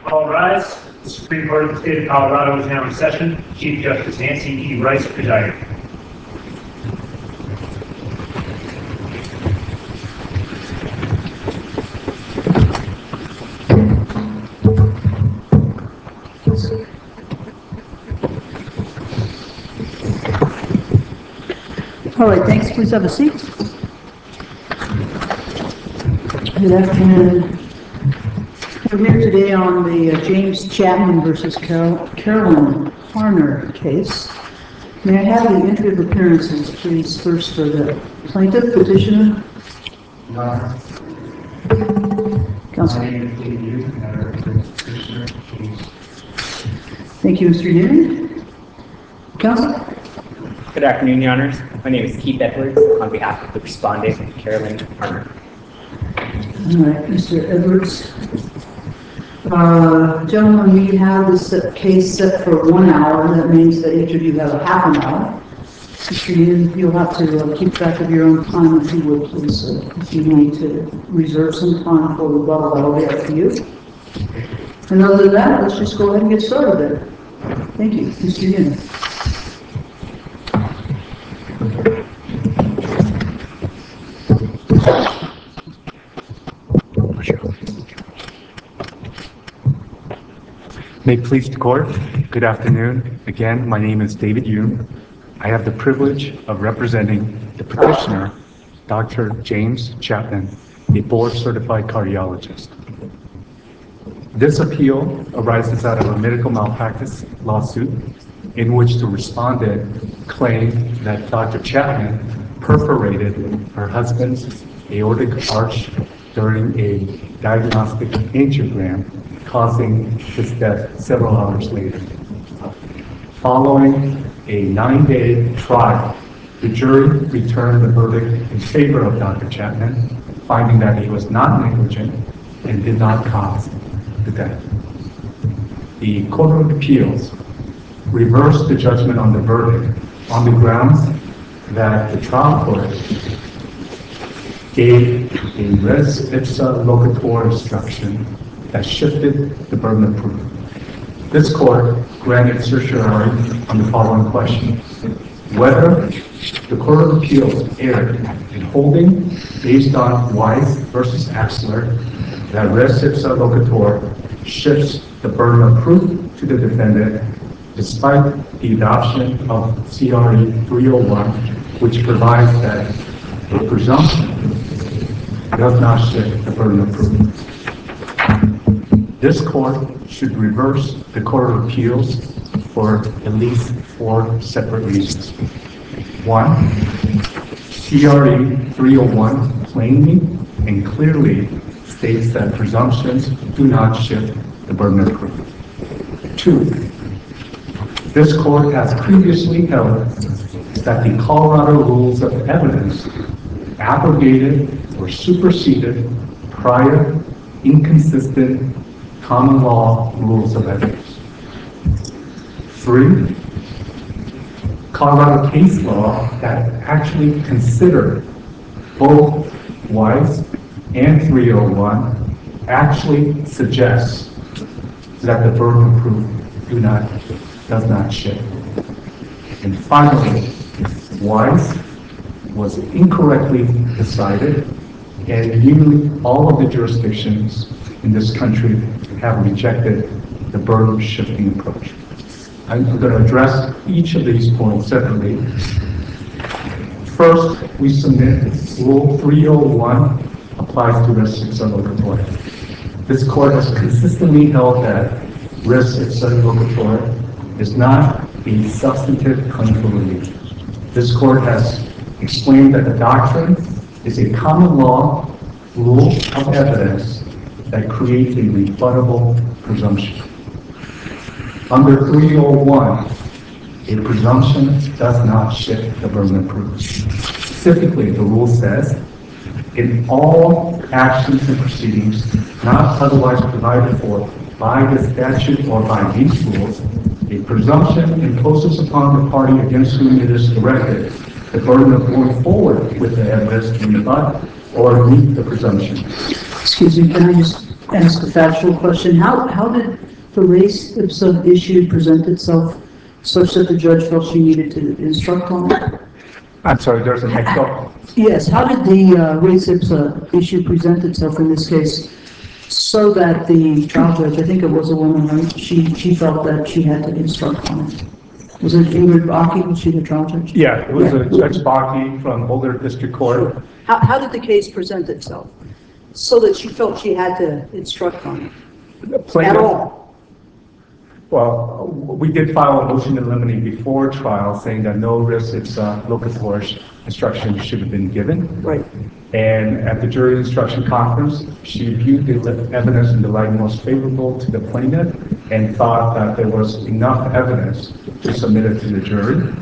All rise. The Supreme Court of the State of Colorado is now in session. Chief Justice Nancy E. Rice presiding. All right, thanks. Please have a seat. Good afternoon. We're here today on the James Chapman versus Carolyn Harner case. May I have the entry of appearances, please, first for the plaintiff, petitioner? Counsel. Thank you, Mr. Union. Counsel? Good afternoon, Your Honors. My name is Keith Edwards on behalf of the respondent, Carolyn Harner. All right, Mr. Edwards. Gentlemen, we have this case set for 1 hour. That means that each of you have a half an hour. Mr. Union, you'll have to keep track of your own time if you would, please. If you need to reserve some time for rebuttal, that'll be up to you. And other than that, let's just go ahead and get started then. Thank you, Mr. Union. May it please the court, good afternoon. Again, my name is David Yoon. I have the privilege of representing the petitioner, Dr. James Chapman, a board-certified cardiologist. This appeal arises out of a medical malpractice lawsuit in which the respondent claimed that Dr. Chapman perforated her husband's aortic arch during a diagnostic angiogram, causing his death several hours later. Following a 9-day trial, the jury returned a verdict in favor of Dr. Chapman, finding that he was not negligent and did not cause the death. The Court of Appeals reversed the judgment on the verdict on the grounds that the trial court gave a res ipsa locator instruction that shifted the burden of proof. This court granted certiorari on the following question: whether the Court of Appeals erred in holding, based on Weiss versus Axler, that res ipsa locator shifts the burden of proof to the defendant, despite the adoption of CRE 301, which provides that a presumption does not shift the burden of proof. This court should reverse the Court of Appeals for at least 4 separate reasons. 1, CRE 301 plainly and clearly states that presumptions do not shift the burden of proof. 2, this court has previously held that the Colorado Rules of Evidence abrogated or superseded prior inconsistent common law rules of evidence. 3, Colorado case law that actually considered both Weiss and 301 actually suggests that the burden of proof does not shift. And finally, Weiss was incorrectly decided, and nearly all of the jurisdictions in this country have rejected the burden shifting approach. I'm going to address each of these points separately. First, we submit Rule 301 applies to res ipsa locator. This court has consistently held that res ipsa locator is not a substantive claim for relief. This court has explained that the doctrine is a common law rule of evidence that creates a rebuttable presumption. Under 301, a presumption does not shift the burden of proof. Specifically, the rule says, in all actions and proceedings not otherwise provided for by the statute or by these rules, a presumption imposes upon the party against whom it is directed the burden of going forward with the evidence to rebut or meet the presumption. Excuse me, can I just ask a factual question? How did the race ipsa issue present itself such that the judge felt she needed to instruct on it? I'm sorry, there's an echo. Yes, how did the race ipsa issue present itself in this case so that the trial judge, I think it was a woman, right? She felt that she had to instruct on it. Was it Ingrid Baki? Was she the trial judge? Yeah, it was Judge Baki from Boulder District Court. How did the case present itself so that she felt she had to instruct on it? At all? Well, we did file a motion in limine before trial saying that no res ipsa locator instruction should have been given. Right. And at the jury instruction conference, she viewed the evidence in the light most favorable to the plaintiff and thought that there was enough evidence to submit it to the jury.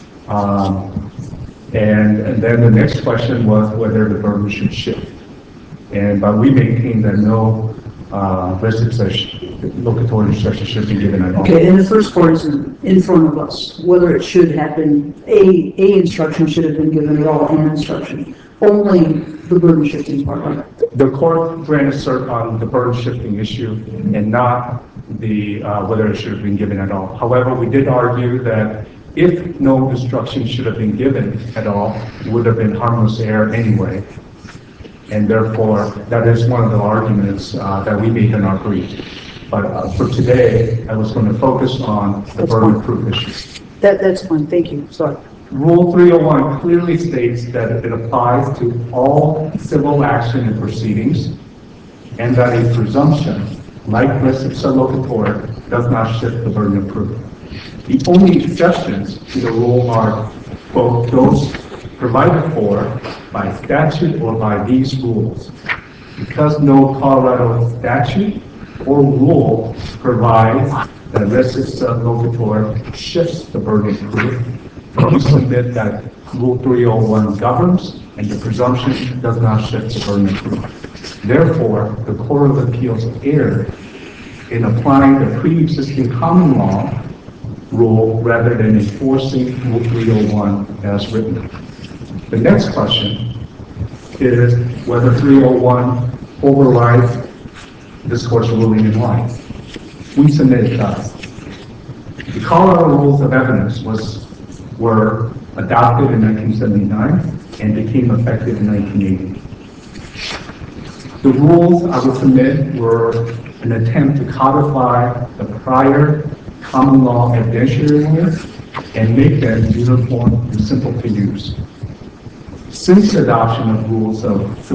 And then the next question was whether the burden should shift. But we maintain that no res ipsa locator instruction should be given at all. Okay, and the first part is in front of us, whether it should have been, a instruction should have been given at all, an instruction. Only the burden shifting part, right? The court granted cert on the burden shifting issue and not the whether it should have been given at all. However, we did argue that if no instruction should have been given at all, it would have been harmless error anyway. And therefore, that is one of the arguments that we make in our brief. But for today, I was going to focus on the burden of proof issue. That's fine, thank you, sorry. Rule 301 clearly states that it applies to all civil action and proceedings, and that a presumption, like res ipsa locator, does not shift the burden of proof. The only exceptions to the rule are, quote, those provided for by statute or by these rules. Because no Colorado statute or rule provides that res ipsa locator shifts the burden of proof, we submit that Rule 301 governs and the presumption does not shift the burden of proof. Therefore, the Court of Appeals erred in applying the pre-existing common law rule rather than enforcing Rule 301 as written. The next question is whether 301 overrides this court's ruling in line. We submit it does. The Colorado Rules of Evidence were adopted in 1979 and became effective in 1980. The rules, I would submit, were an attempt to codify the prior common law evidentiary rules and make them uniform and simple to use. Since the adoption of rules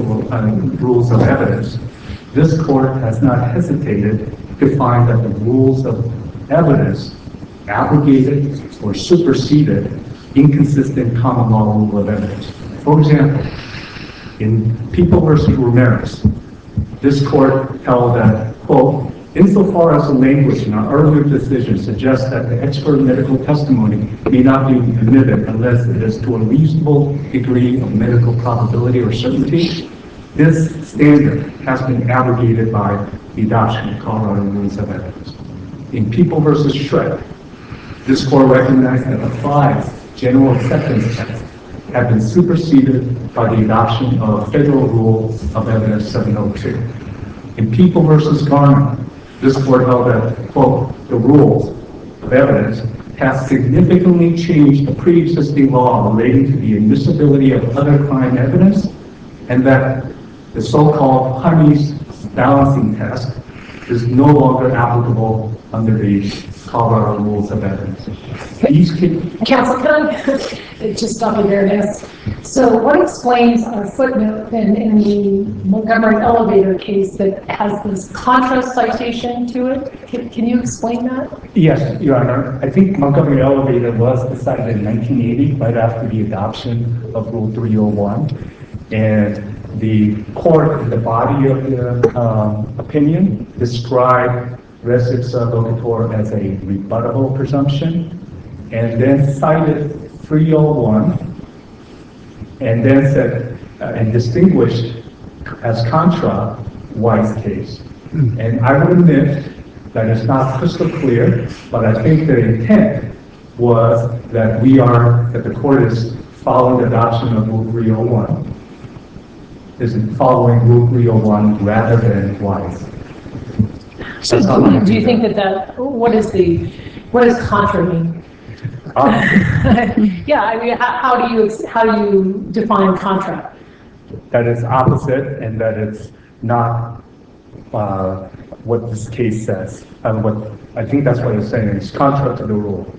of evidence, this court has not hesitated to find that the rules of evidence abrogated or superseded inconsistent common law rule of evidence. For example, in People v. Ramirez, this court held that, quote, insofar as the language in our earlier decision suggests that the expert medical testimony may not be admitted unless it is to a reasonable degree of medical probability or certainty, this standard has been abrogated by the adoption of Colorado Rules of Evidence. In People v. Shred, this court recognized that the five general acceptance tests have been superseded by the adoption of Federal Rule of Evidence 702. In People v. Garner, this court held that, quote, the rules of evidence have significantly changed the pre-existing law relating to the admissibility of other crime evidence, and that the so-called Honey's balancing test is no longer applicable under the Colorado Rules of Evidence. Counsel, can I just stop you there? Yes. So what explains a footnote in the Montgomery elevator case that has this contrast citation to it? Can you explain that? Yes, Your Honor. I think Montgomery elevator was decided in 1980, right after the adoption of Rule 301. And the court, in the body of the opinion, described res ipsa locator as a rebuttable presumption, and then cited 301, and then said, and distinguished as contra White's case. And I would admit that it's not crystal clear, but I think the intent was that that the court is following the adoption of Rule 301, is following Rule 301 rather than White's. So That's how I do you do think what does contra mean? Yeah, I mean, how do you define contra? That it's opposite and that it's not what this case says. And what I think that's what you're saying, it's contrary to the rule.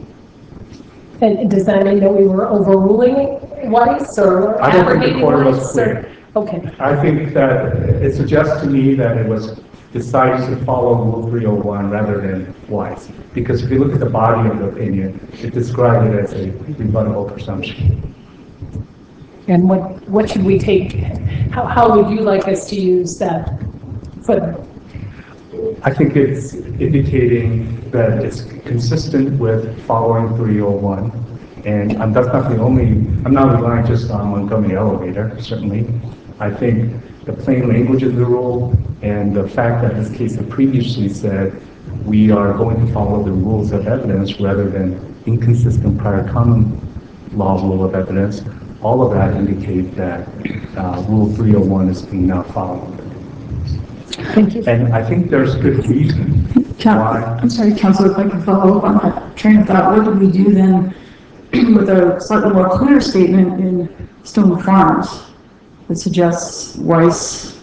And does that mean that we were overruling Weiss or I don't think the abrogating court was Weiss? clear. Okay. I think that it suggests to me that it was decided to follow Rule 301 rather than Weiss. Because if you look at the body of the opinion, it described it as a rebuttable presumption. And what should we take? How would you like us to use that footnote? I think it's indicating that it's consistent with following 301. And that's not the only, I'm not relying just on Montgomery Elevator, certainly. I think the plain language of the rule and the fact that this case had previously said we are going to follow the rules of evidence rather than inconsistent prior common law rule of evidence, all of that indicate that Rule 301 is being not followed. Thank you. And I think there's good reason why. I'm sorry, Councilor, if I could follow up on that train of thought, what do we do then with a slightly more clear statement in Stone Farms that suggests Weiss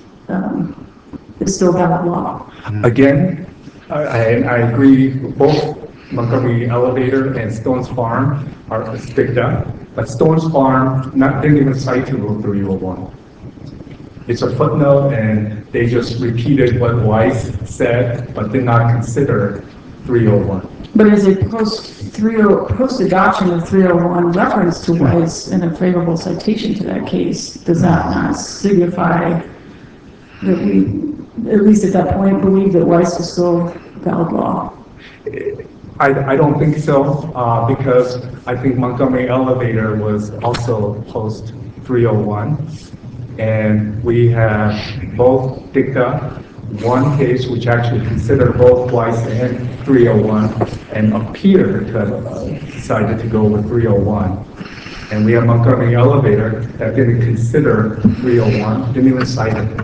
is still valid law? Again, I agree, both Montgomery Elevator and Stone's Farm are sticked up, but Stone's Farm didn't even cite to Rule 301. It's a footnote, and they just repeated what Weiss said, but did not consider 301. But is a post-adoption of 301 reference to Weiss and a favorable citation to that case, does that not signify that we, at least at that point, believe that Weiss is still valid law? I don't think so, because I think Montgomery Elevator was also post 301. And we have both dicta, one case which actually considered both Weiss and 301 and appeared to have decided to go with 301. And we have Montgomery Elevator that didn't consider 301, didn't even cite it.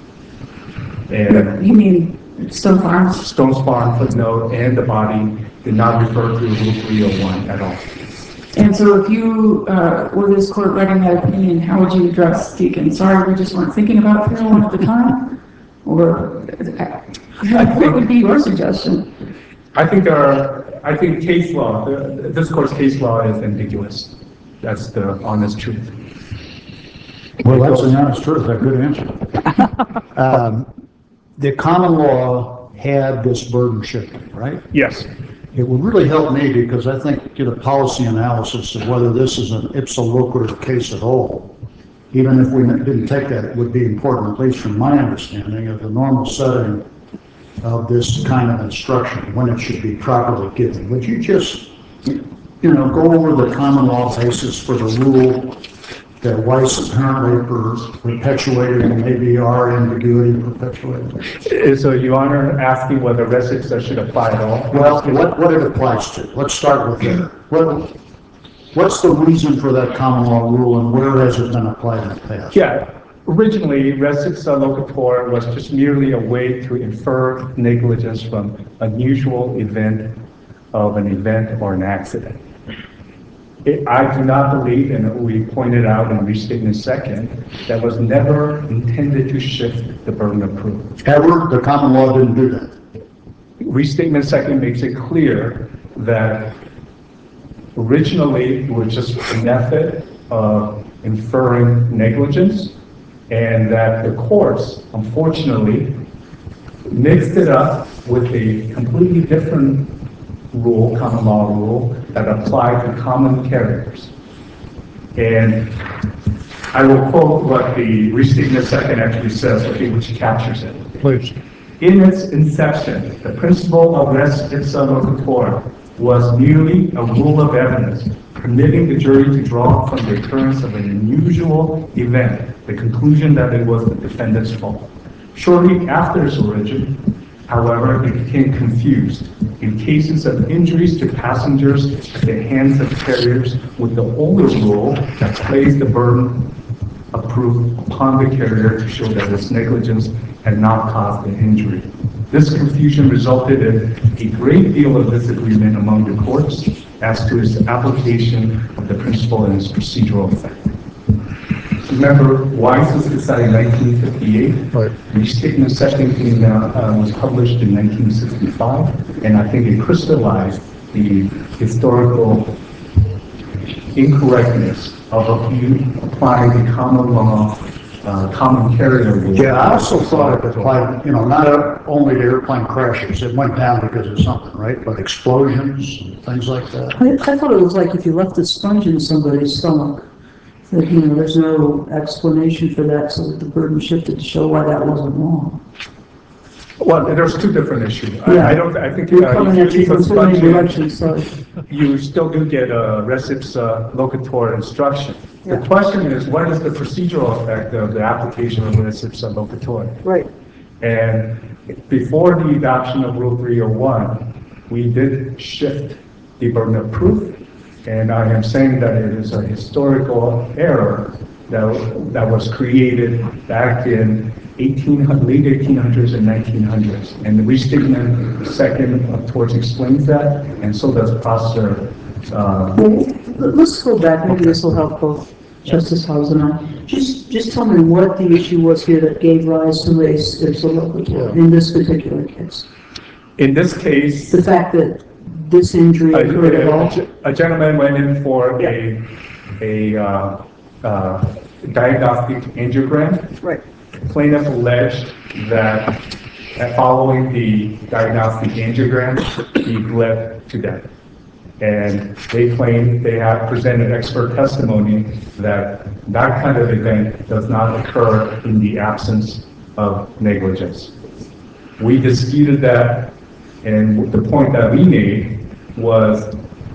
And You mean Stone Farms? Stone's Farm footnote and the body did not refer to Rule 301 at all. And so if you were this court writing that opinion, how would you address Deacon? Sorry, we just weren't thinking about 301 at the time? Or what would be your suggestion? I think case law, this court's case law is ambiguous. That's the honest truth. Well, that's the honest truth. A good answer. The common law had this burden shifting, right? Yes. It would really help me because I think get a policy analysis of whether this is an ipso loquitur case at all. Even if we didn't take that, it would be important, at least from my understanding, of the normal setting of this kind of instruction, when it should be properly given. Would you just, go over the common law basis for the rule that Weiss apparently perpetuated and maybe our ambiguity perpetuated? So Your Honor asking whether res ipsa should apply at all? Well, what it applies to. Let's start with there. What's the reason for that common law rule and where has it been applied in the past? Yeah, originally res ipsa loquitur was just merely a way to infer negligence from unusual event of an event or an accident. I do not believe, and we pointed out in Restatement Second, that was never intended to shift the burden of proof. Ever? The common law didn't do that. Restatement Second makes it clear that originally it was just a method of inferring negligence, and that the courts, unfortunately, mixed it up with a completely different rule, common law rule, that applied to common carriers. And I will quote what the Restatement Second actually says, I think, which captures it. Please. In its inception, the principle of res ipsa loquitur was merely a rule of evidence, permitting the jury to draw from the occurrence of an unusual event the conclusion that it was the defendant's fault. Shortly after its origin, however, it became confused in cases of injuries to passengers at the hands of carriers with the older rule that placed the burden of proof upon the carrier to show that its negligence had not caused the injury. This confusion resulted in a great deal of disagreement among the courts as to its application of the principle and its procedural effect. Remember, Wise was decided in 1958. Right. Restatement Second came down, was published in 1965, and I think it crystallized the historical incorrectness of applying the common law, common carrier rule. Yeah, I also thought it applied, not only to airplane crashes, it went down because of something, right? But explosions, things like that. I thought it was like if you left a sponge in somebody's stomach, that, there's no explanation for that, so that the burden shifted to show why that wasn't wrong. Well, there's two different issues. Yeah. I think You're coming at you you from leave a too many sponge in, directions, so. you still do get a res ipsa locator instruction. The Yeah. question is, what is the procedural effect of the application of res ipsa locator? Right. And before the adoption of Rule 301, we did shift the burden of proof, and I am saying that it is a historical error that was created back in late 1800s and 1900s. And the Restatement Second, of course, explains that, and so does Prosser. Let's go back, maybe this will help both Justice House and I. Just tell me what the issue was here that gave rise to res ipsa locator in this particular case. In this case, The fact that this injury occurred at all? a gentleman went in for a diagnostic angiogram. Right. Plaintiff alleged that following the diagnostic angiogram, he bled to death. And they claim they have presented expert testimony that that kind of event does not occur in the absence of negligence. We disputed that, and the point that we made was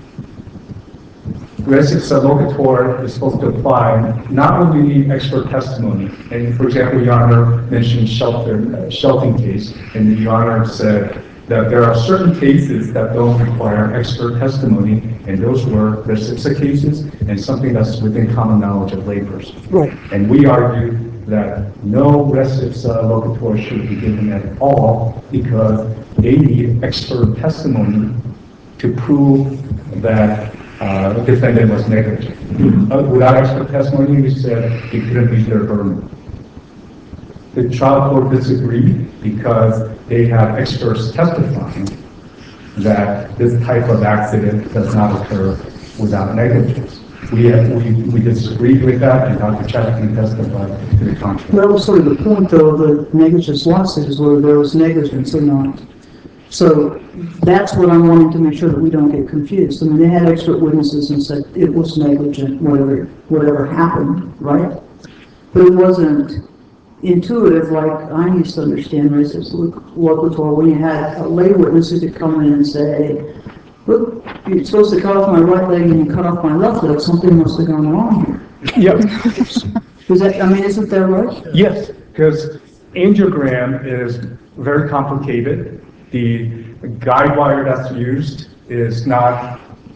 res ipsa locator is supposed to apply not when we need expert testimony. And for example, Your Honor mentioned Shelton case, and Your Honor said that there are certain cases that don't require expert testimony, and those were res ipsa cases and something that's within common knowledge of laborers. Right. And we argue that no res ipsa locator should be given at all because they need expert testimony to prove that the defendant was negligent. Without expert testimony, we said they couldn't meet their burden. The trial court disagreed because they have experts testifying that this type of accident does not occur without negligence. We disagreed with that, and Dr. Chapman testified to the contrary. That was sort of the point, though, of the negligence lawsuit, is whether there was negligence or not. So that's what I'm wanting to make sure that we don't get confused. I mean, they had expert witnesses and said it was negligent, whatever happened, right? But it wasn't intuitive like I used to understand res ipsa locator, when you had a lay witness who could come in and say, look, you're supposed to cut off my right leg and you cut off my left leg, something must have gone wrong here. Yeah. Isn't that right? Yes, because angiogram is very complicated. The guide wire that's used is not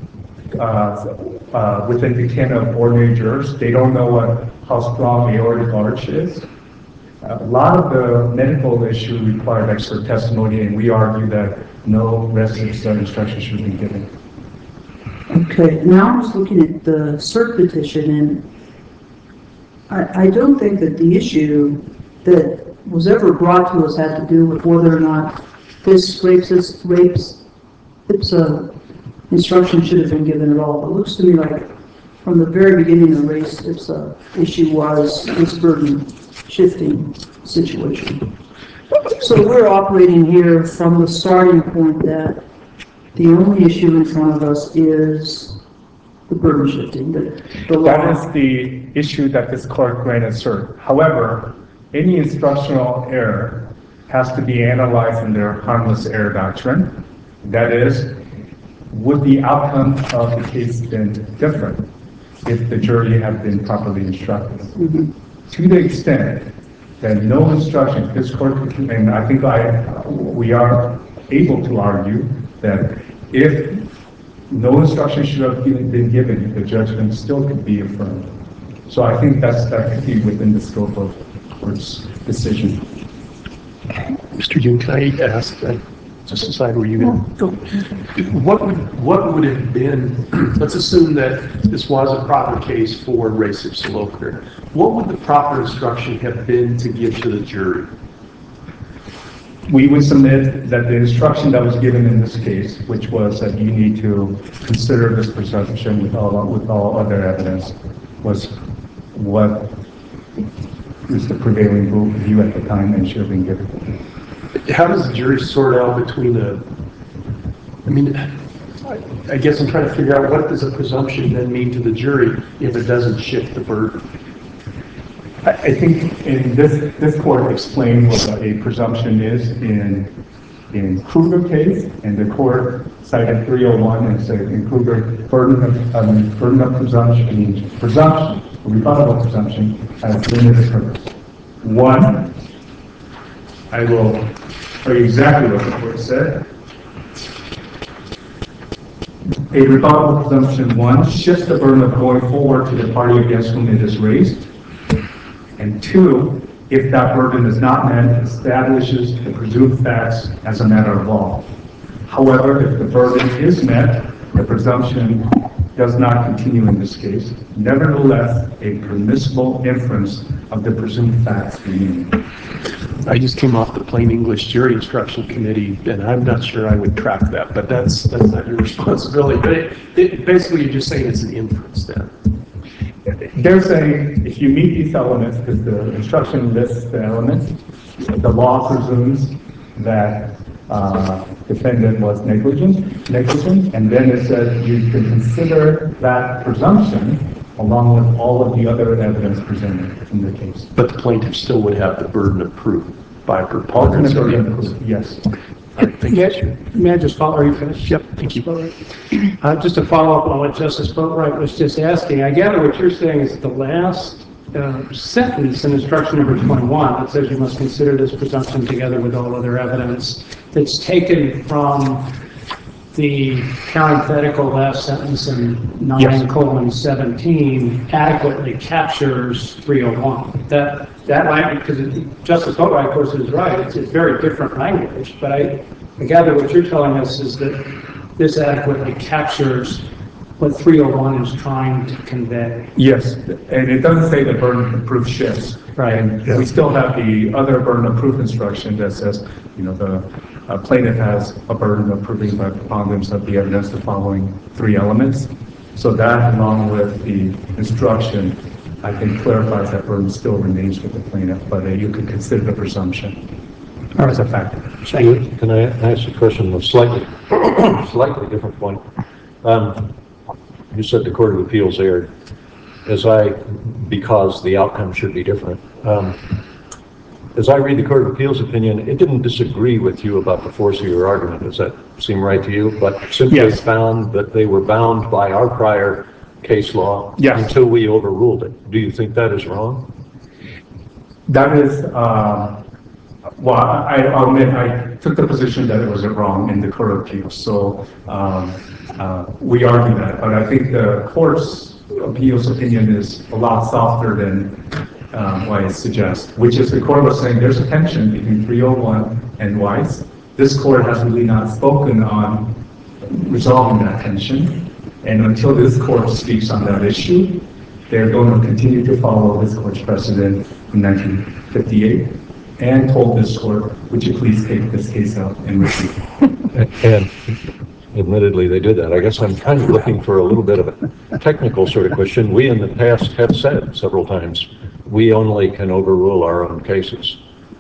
within the ken of ordinary jurors. They don't know how strong aortic arch is. A lot of the medical issue required expert testimony, and we argue that no res ipsa instruction should be given. Okay, now I'm just looking at the cert petition, and I don't think that the issue that was ever brought to us had to do with whether or not this rapes ipsa instruction should have been given at all. It looks to me like from the very beginning the res ipsa issue was this burden shifting situation. So we're operating here from the starting point that the only issue in front of us is the burden shifting, the law. That is the issue that this court granted cert. However, any instructional error has to be analyzed in their harmless error doctrine. That is, would the outcome of the case been different if the jury had been properly instructed? Mm-hmm. To the extent that no instruction, this court, and I think we are able to argue that if no instruction should have been given, the judgment still could be affirmed. So I think that could be within the scope of the court's decision. Mr. Yoon, can I ask, just decide where you go? What would it have been, let's assume that this was a proper case for res ipsa loquitur. What would the proper instruction have been to give to the jury? We would submit that the instruction that was given in this case, which was that you need to consider this presumption with all other evidence, was what is the prevailing view at the time and should have been given. How does the jury sort out between I guess I'm trying to figure out what does a presumption then mean to the jury if it doesn't shift the burden? I think in this court explained what a presumption is in Kruger case, and the court cited 301 and said in Kruger, burden of presumption means presumption, a rebuttable presumption has limited purpose. One, I will tell you exactly what the court said. A rebuttable presumption, one, shifts the burden of going forward to the party against whom it is raised. And two, if that burden is not met, establishes the presumed facts as a matter of law. However, if the burden is met, the presumption does not continue in this case. Nevertheless, a permissible inference of the presumed facts remain. I just came off the plain English jury instruction committee, and I'm not sure I would track that, but that's not your responsibility. But basically, you're just saying it's an inference then. They're saying if you meet these elements, because the instruction lists the elements, the law presumes that defendant was negligent, and then it says you can consider that presumption along with all of the other evidence presented in the case. But the plaintiff still would have the burden of proof by preponderance of the evidence. Yes. May I just follow? Are you finished? Yep, thank you. Just to follow up on what Justice Boatwright was just asking, I gather what you're saying is the last sentence in instruction number 21 that says you must consider this presumption together with all other evidence that's taken from the parenthetical last sentence in 9:17 adequately captures 301. That language, because Justice Boatwright, of course, is right. It's very different language, but I gather what you're telling us is that this adequately captures what 301 is trying to convey. Yes, and it doesn't say the burden of proof shifts. Right. And we still have the other burden of proof instruction that says, the plaintiff has a burden of proving by preponderance of the evidence the following three elements. So that, along with the instruction, I think clarifies that burden still remains with the plaintiff, but you could consider the presumption as a factor. Can I ask a question of slightly different point? You said the Court of Appeals erred, because the outcome should be different. As I read the Court of Appeals opinion, it didn't disagree with you about the force of your argument. Does that seem right to you? But simply found that they were bound by our prior case law until we overruled it. Do you think that is wrong? That is, I'll admit I took the position that it was wrong in the Court of Appeals. So we argue that, but I think the Court's Appeals opinion is a lot softer than what it suggests, which is the Court was saying there's a tension between 301 and Weiss. This Court has really not spoken on resolving that tension. And until this Court speaks on that issue, they're going to continue to follow this Court's precedent in 1958 and told this Court, would you please take this case out and review? And admittedly, they did that. I guess I'm kind of looking for a little bit of a technical sort of question. We in the past have said several times, we only can overrule our own cases.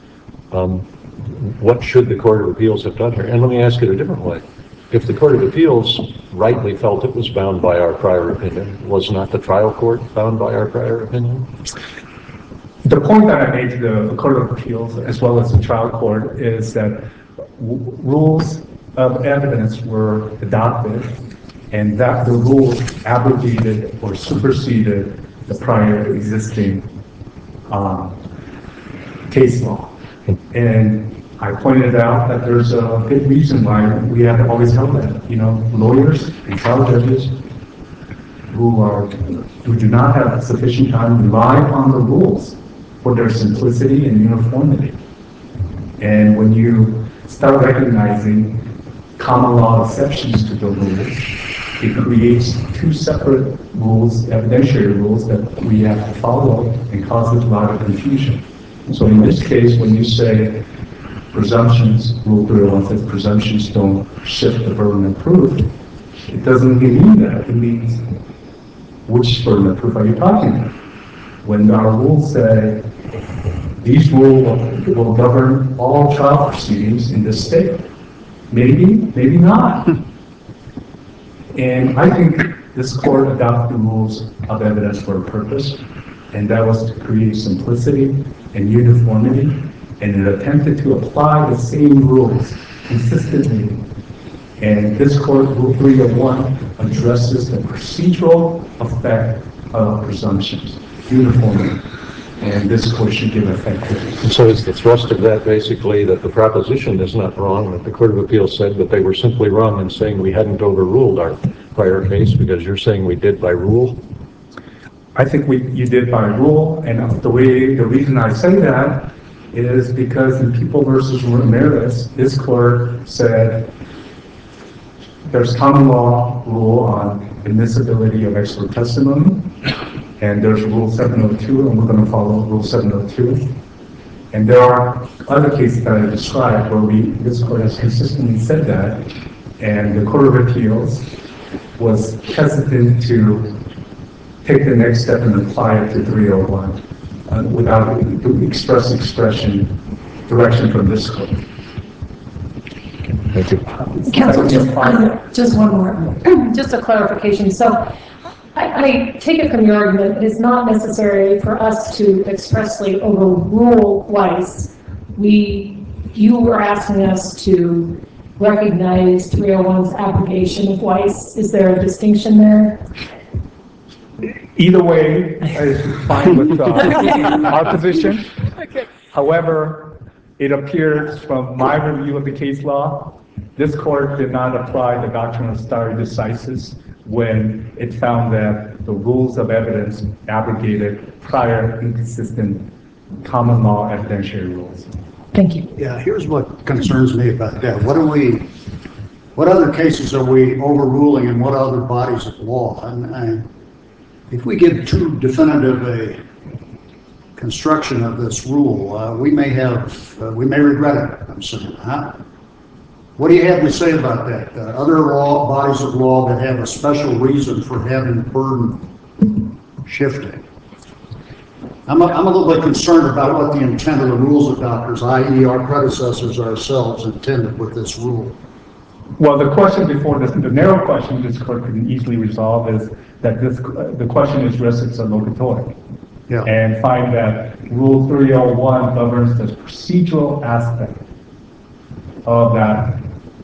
What should the Court of Appeals have done here? And let me ask it a different way. If the Court of Appeals rightly felt it was bound by our prior opinion, was not the trial court bound by our prior opinion? The point that I made to the Court of Appeals, as well as the trial court, is that rules of evidence were adopted, and that the rules abrogated or superseded the prior existing case law. And I pointed out that there's a good reason why we have always held that. Lawyers and trial judges who do not have sufficient time rely on the rules for their simplicity and uniformity. And when you start recognizing common law exceptions to the rules, it creates two separate rules, evidentiary rules that we have to follow and causes a lot of confusion. So in this case, when you say presumptions, Rule 301 says presumptions don't shift the burden of proof, it doesn't really mean that. It means which burden of proof are you talking about? When our rules say these rules will govern all trial proceedings in this state, maybe, maybe not. And I think this court adopted the rules of evidence for a purpose, and that was to create simplicity and uniformity, and it attempted to apply the same rules consistently. And this court, Rule 301, addresses the procedural effect of presumptions, uniformity, and this court should give effect to it. And so is the thrust of that basically that the proposition is not wrong, that the Court of Appeals said that they were simply wrong in saying we hadn't overruled our prior case because you're saying we did by rule? I think you did by rule, and the reason I say that is because in People versus Ramirez, this court said there's common law rule on admissibility of expert testimony, and there's Rule 702, and we're going to follow Rule 702. And there are other cases that I described where this court has consistently said that, and the Court of Appeals was hesitant to take the next step and apply it to 301 without direction from this court. Thank you. Counsel, just one more, just a clarification. So I take it from your argument, it's not necessary for us to expressly overrule Weiss. You were asking us to recognize 301's abrogation of Weiss. Is there a distinction there? Either way is fine with our position. However, it appears from my review of the case law, this court did not apply the doctrine of stare decisis when it found that the rules of evidence abrogated prior inconsistent common law evidentiary rules. Thank you. Yeah, here's what concerns me about that. What other cases are we overruling and what other bodies of law? And if we give too definitive a construction of this rule, we may regret it, I'm saying, huh? What do you have to say about that? Other bodies of law that have a special reason for having burden shifting. I'm a little bit concerned about what the intent of the rules adopters, i.e. our predecessors ourselves, intended with this rule. Well, the question before this, the narrow question this court can easily resolve is that the question is res ipsa loquitur. Yeah. And find that Rule 301 governs the procedural aspect of that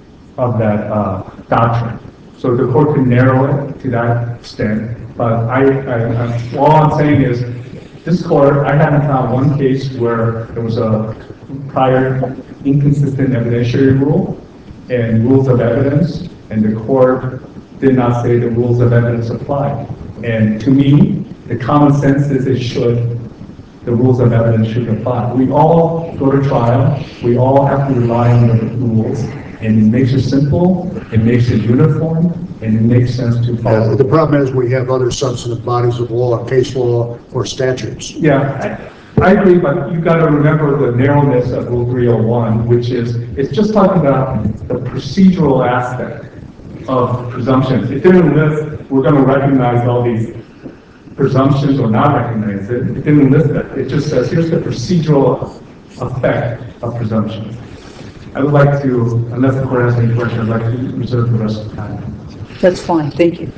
doctrine. So the court can narrow it to that extent. But all I'm saying is, this court, I haven't found one case where there was a prior inconsistent evidentiary rule and rules of evidence, and the court did not say the rules of evidence apply. And to me, the common sense is the rules of evidence should apply. We all go to trial, we all have to rely on the rules, and it makes it simple, it makes it uniform, and it makes sense to follow. The problem is we have other substantive bodies of law, case law, or statutes. Yeah, I agree, but you've got to remember the narrowness of Rule 301, which is, it's just talking about the procedural aspect of presumptions. It didn't list, we're going to recognize all these presumptions or not recognize it. It didn't list that. It just says, here's the procedural effect of presumptions. I would like to, unless the court has any questions, I'd like to reserve the rest of the time. That's fine, thank you.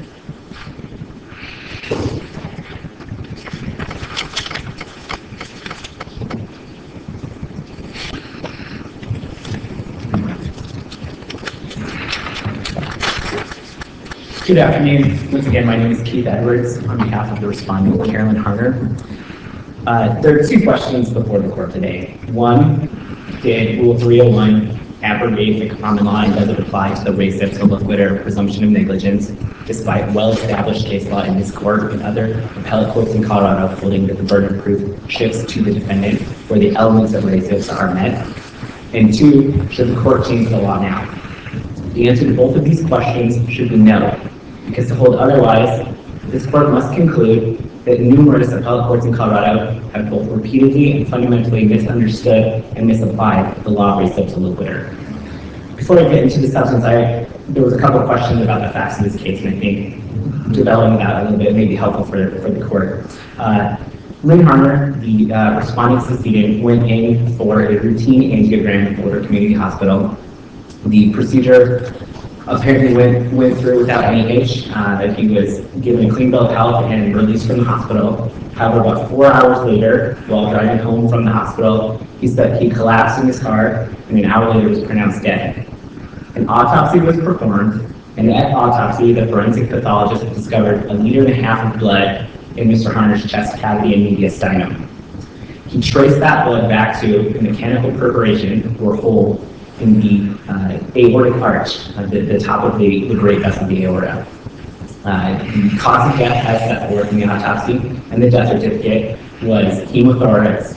Good afternoon. Once again, my name is Keith Edwards on behalf of the respondent, Carolyn Harner. There are two questions before the court today. One, did Rule 301 abrogate the common law and does it apply to the res ipsa loquitur presumption of negligence, despite well-established case law in this court and other appellate courts in Colorado holding that the burden of proof shifts to the defendant where the elements of res ipsa are met? And two, should the court change the law now? The answer to both of these questions should be no, because to hold otherwise, this court must conclude that numerous appellate courts in Colorado have both repeatedly and fundamentally misunderstood and misapplied the law of res ipsa loquitur. Before I get into the substance, there was a couple of questions about the facts of this case, and I think developing that a little bit may be helpful for the court. Lynn Harner, the respondent's decedent, went in for a routine angiogram at Boulder Community Hospital. The procedure apparently went through without any hitch, that he was given a clean bill of health and released from the hospital. However, about 4 hours later, while driving home from the hospital, he said he collapsed in his car and an hour later was pronounced dead. An autopsy was performed, and at autopsy, the forensic pathologist discovered 1.5 liters of blood in Mr. Harner's chest cavity and mediastinum. He traced that blood back to a mechanical perforation or hole in the aortic arch, the top of the great vessel of the aorta. The cause of death as set forth in the autopsy and the death certificate was hemothorax,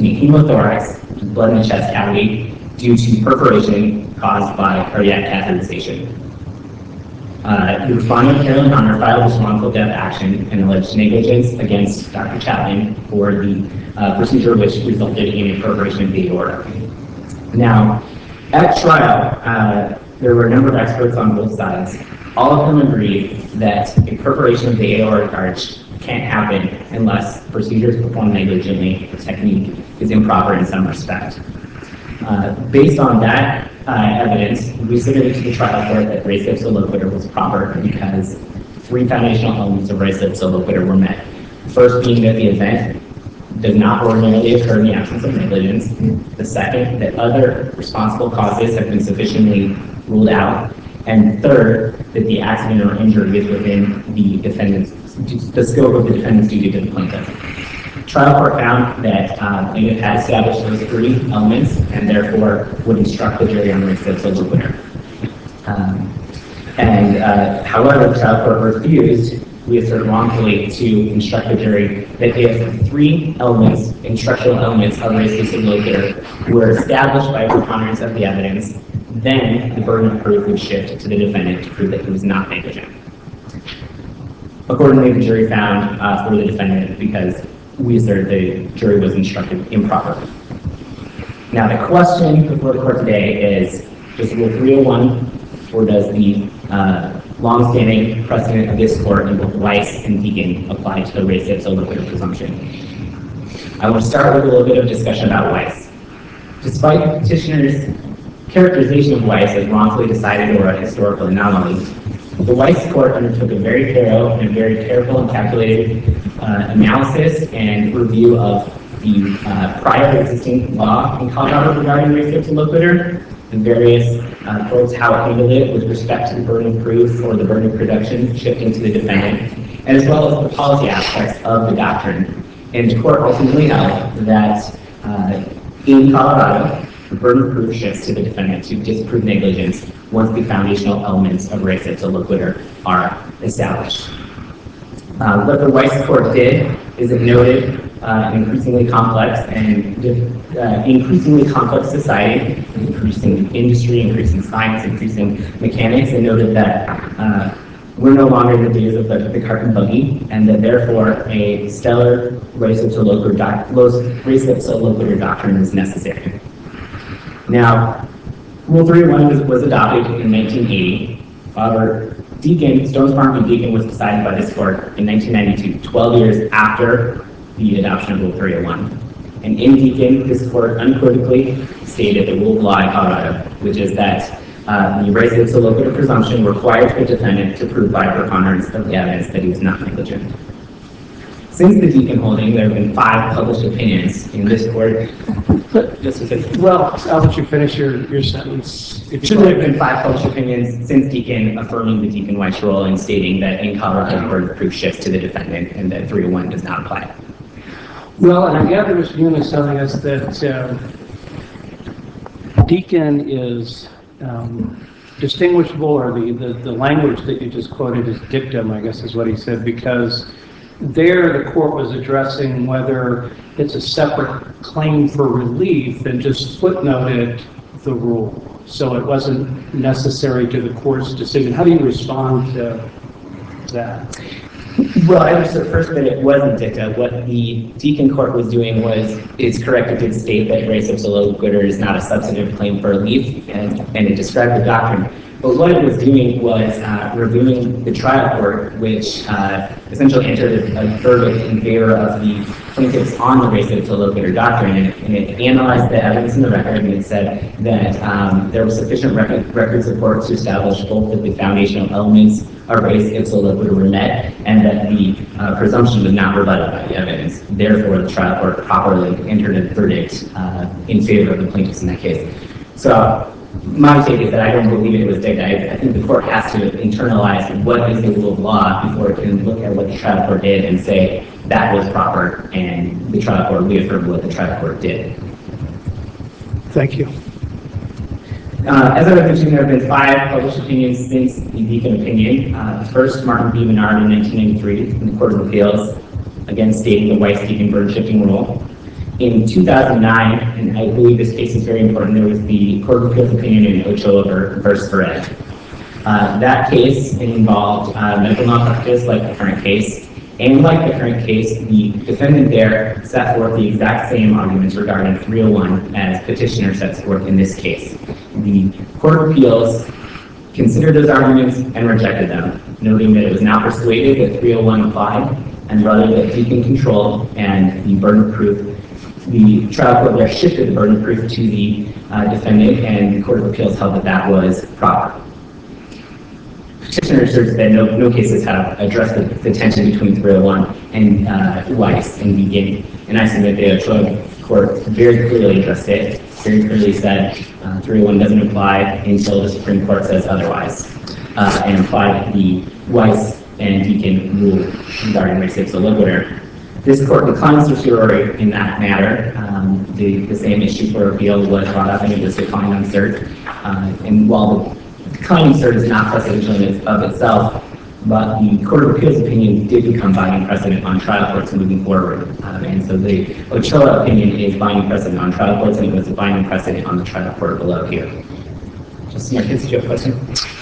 blood in the chest cavity due to perforation caused by cardiac catheterization. The respondent, Carolyn Harner, filed this wrongful death action and alleged negligence against Dr. Chapman for the procedure which resulted in a perforation of the aorta. Now, at trial, there were a number of experts on both sides. All of them agreed that a perforation of the aortic arch can't happen unless the procedure is performed negligently, the technique is improper in some respect. Based on that evidence, we submitted to the trial court that res ipsa loquitur was proper because 3 foundational elements of res ipsa loquitur were met. First being that the event does not ordinarily occur in the absence of negligence. The second, that other responsible causes have been sufficiently ruled out. And third, that the accident or injury is within the scope of the defendant's duty to the plaintiff. Trial court found that plaintiff had established those 3 elements and therefore would instruct the jury on res ipsa loquitur. However, the trial court refused, we assert wrongfully, to instruct the jury that if 3 elements, instructional elements of res ipsa loquitur were established by a preponderance of the evidence, then the burden of proof would shift to the defendant to prove that he was not negligent. Accordingly, the jury found for the defendant because we assert the jury was instructed improperly. Now, the question before the court today is, does Rule 301 or does the long-standing precedent of this court in both Weiss and Deacon apply to the res ipsa loquitur presumption? I want to start with a little bit of discussion about Weiss. Despite the petitioner's characterization of Weiss as wrongfully decided or a historical anomaly, the Weiss court undertook a very thorough and very careful and calculated analysis and review of the prior existing law in Colorado regarding res ipsa loquitur, the various courts, how it handled it with respect to the burden of proof or the burden of production shifting to the defendant, and as well as the policy aspects of the doctrine. And the court ultimately held that in Colorado, the burden of proof shifts to the defendant to disprove negligence once the foundational elements of res ipsa loquitur are established. What the Weiss court did is it noted an increasingly complex and increasingly complex society, increasing industry, increasing science, increasing mechanics, and noted that we're no longer in the days of the cart and buggy, and that therefore a stellar res ipsa loquitur doctrine is necessary. Now, Rule 301 was adopted in 1980. However, Stones Farm v. Deacon was decided by this court in 1992, 12 years after the adoption of Rule 301. And in Deacon, this court unequivocally stated the rule of law in Colorado, which is that the res ipsa loquitur presumption requires the defendant to prove by preponderance of the evidence that he was not negligent. Since the Deacon holding, there have been 5 published opinions in this court. Well, I'll let you finish your sentence. Should there have been 5 published opinions since Deacon affirming the Deacon-Weiss rule and stating that in Colorado the burden of proof shifts to the defendant and that 301 does not apply. Well, and I gather Mr. Yoon is telling us that Deacon is distinguishable, or the language that you just quoted is dictum, I guess is what he said, because there the court was addressing whether it's a separate claim for relief and just footnoted the rule. So it wasn't necessary to the court's decision. How do you respond to that? Well, I would say first that it wasn't dicta. What the Deakin court was doing is correct. It did state that res ipsa loquitur is not a substantive claim for relief, and it described the doctrine. But what it was doing was reviewing the trial court, which essentially entered a verdict in favor of the plaintiffs on the res ipsa loquitur doctrine, and it analyzed the evidence in the record, and it said that there was sufficient record support to establish both that the foundational elements of res ipsa loquitur were met, and that the presumption was not rebutted by the evidence. Therefore, the trial court properly entered a verdict in favor of the plaintiffs in that case. So my take is that I don't believe it was dicta. I think the court has to internalize what is the rule of law before it can look at what the trial court did and say that was proper, and the trial court reaffirmed what the trial court did. Thank you. As I mentioned, there have been 5 published opinions since the Deakin opinion. First, Martin v. Menard in 1993 in the Court of Appeals, again stating the Weiss-Deakin burden shifting rule. In 2009, and I believe this case is very important, there was the Court of Appeals opinion in Ochoa v. Ferret. That case involved medical malpractice like the current case, and like the current case, the defendant there set forth the exact same arguments regarding 301 as petitioner sets forth in this case. The Court of Appeals considered those arguments and rejected them, noting that it was not persuaded that 301 applied, and rather that Deakin controlled and the burden of proof. The trial court there shifted the burden of proof to the defendant, and the Court of Appeals held that that was proper. Petitioner asserts that no cases have addressed the tension between 301 and Weiss and Deakin, and I submit the Ochoa court very clearly addressed it, very clearly said 301 doesn't apply until the Supreme Court says otherwise, and applied the Weiss and Deakin rule regarding res ipsa loquitur. This court declines certiorari in that matter. The same issue for appeal was brought up, and it was declined on cert. And while the declining cert is not precedential of itself, but the Court of Appeals opinion did become binding precedent on trial courts moving forward. And so the Ochoa opinion is binding precedent on trial courts, and it was a binding precedent on the trial court below here. Just Marcus, do you have a question?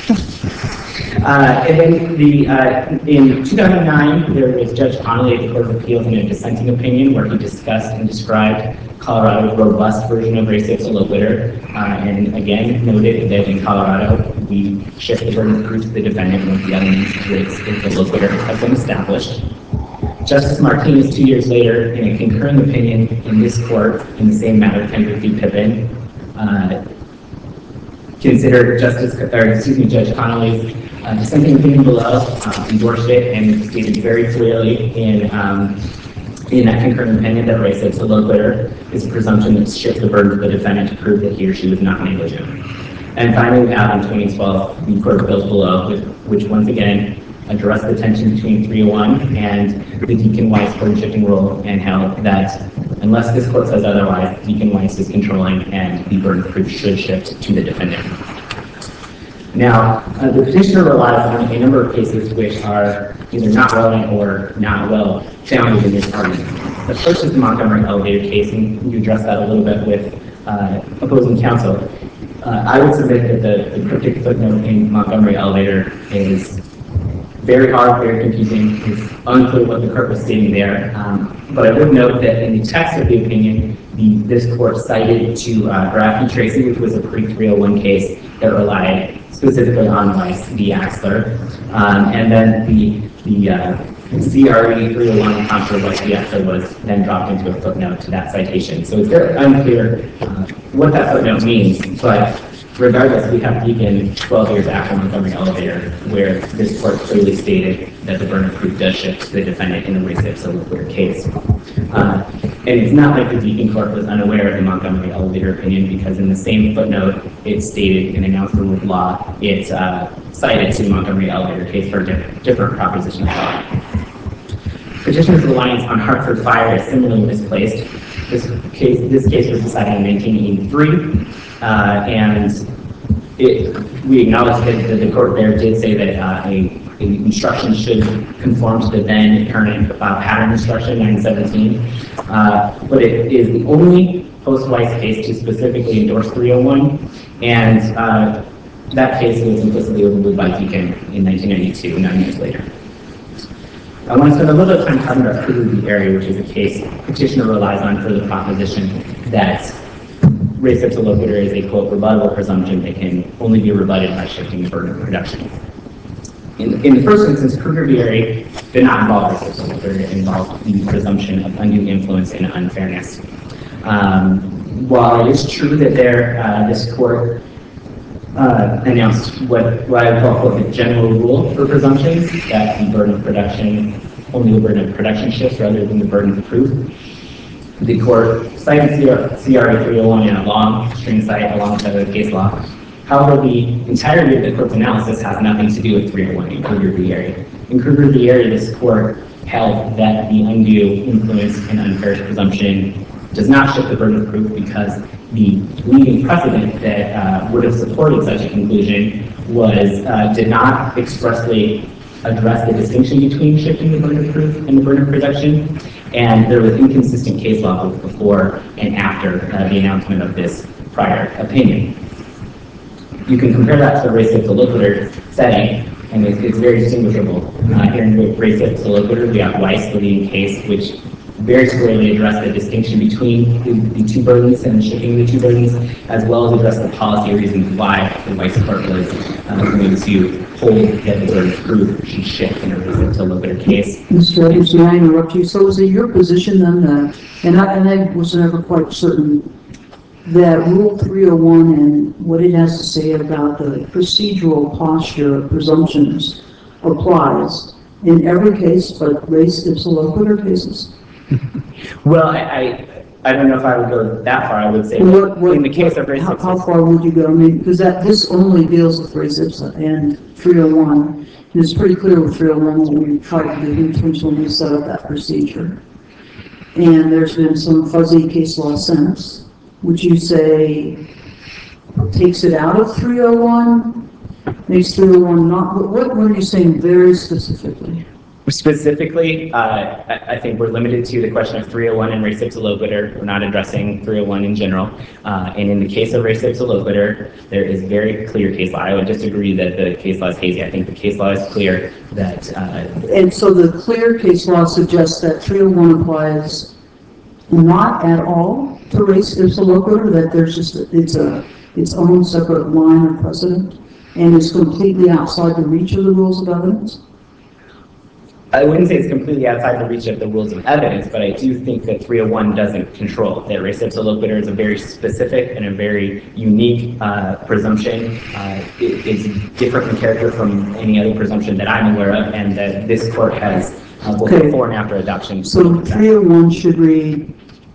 And then in 2009, there was Judge Connolly at the Court of Appeals in a dissenting opinion where he discussed and described Colorado's robust version of res ipsa loquitur, and again noted that in Colorado, we shift the burden of proof to the defendant when the elements of res ipsa loquitur have been established. Justice Martinez, 2 years later, in a concurring opinion in this court in the same matter, Kendrick v. Pippin, considered Judge Connolly's dissenting opinion below, endorsed it, and stated very clearly in that concurring opinion that res ipsa loquitur is a presumption that shifts the burden to the defendant to prove that he or she was not negligent. And finally, we have in 2012 the Court of Appeals below, which once again addressed the tension between 301 and the Deakin-Weiss burden shifting rule, and held that unless this court says otherwise, Deakin-Weiss is controlling and the burden of proof should shift to the defendant. Now, the petitioner relies on a number of cases which are either not relevant or not well founded in this argument. The first is the Montgomery elevator case, and you addressed that a little bit with opposing counsel. I would submit that the cryptic footnote in Montgomery elevator is very hard, very confusing. It's unclear what the court was stating there. But I would note that in the text of the opinion, this court cited to Graff v. Tracy, which was a pre-301 case that relied specifically on Weiss v. Axler. And then the CRE 301 contra Weiss v. Axler was then dropped into a footnote to that citation. So it's very unclear what that footnote means, but regardless, we have Deakin 12 years after Montgomery elevator, where this court clearly stated that the burden of proof does shift to the defendant in the res ipsa loquitur case. And it's not like the Deakin court was unaware of the Montgomery elevator opinion, because in the same footnote, it stated in announced rule of law, it cited to the Montgomery elevator case for a different proposition of law. Petitioner's reliance on Hartford Fire is similarly misplaced. This case was decided in 1983, and we acknowledge that the court there did say that a instruction should conform to the then current pattern instruction 917, but it is the only post-Weiss case to specifically endorse 301, And that case was implicitly overruled by Deakin in 1992, 9 years later. I want to spend a little bit of time talking about Kruger v. Erie, which is a case petitioner relies on for the proposition that res ipsa loquitur is a, quote, rebuttable presumption that can only be rebutted by shifting the burden of production. In the first instance, Kruger v. Erie did not involve res ipsa loquitur. It involved the presumption of undue influence and unfairness. While it is true that this court announced what I call the general rule for presumptions, that the burden of production, only the burden of production shifts rather than the burden of proof. The court cited CRE 301 in a long string cite alongside the case law. However, the entirety of the court's analysis has nothing to do with 301 in Kruger v. Erie. In Kruger v. Erie, this court held that the undue influence and unfair presumption does not shift the burden of proof because the leading precedent that would have supported such a conclusion did not expressly address the distinction between shifting the burden of proof and the burden of production, and there was inconsistent case law both before and after the announcement of this prior opinion. You can compare that to the res ipsa loquitur setting, and it's very distinguishable. Here in res ipsa loquitur, we have Weiss, the leading case, which very clearly addressed the distinction between the two burdens and shifting the two burdens, as well as address the policy reasons why the Weiss court was going to hold that the burden of proof should shift in a res ipsa loquitur case. Mr. Evans, may I interrupt you? So is it your position then that, and I was never quite certain, that Rule 301 and what it has to say about the procedural posture of presumptions applies in every case but res ipsa loquitur cases? Well, I don't know if I would go that far. I would say in the case of res ipsa. How far would you go? I mean, because this only deals with res ipsa and 301. And it's pretty clear with 301 what we tried to do in terms when we set up that procedure. And there's been some fuzzy case law since. Would you say takes it out of 301? Makes 301 not, what are you saying very specifically? Specifically, I think we're limited to the question of 301 and res ipsa loquitur. We're not addressing 301 in general. And in the case of res ipsa loquitur, there is very clear case law. I would disagree that the case law is hazy. I think the case law is clear that... And so the clear case law suggests that 301 applies not at all to res ipsa loquitur, that there's just, its own separate line of precedent, and is completely outside the reach of the rules of evidence? I wouldn't say it's completely outside the reach of the rules of evidence, but I do think that 301 doesn't control. That res ipsa loquitur is a very specific and a very unique presumption. It's different in character from any other presumption that I'm aware of, and that this court has both before and after adoption. So 301 should read,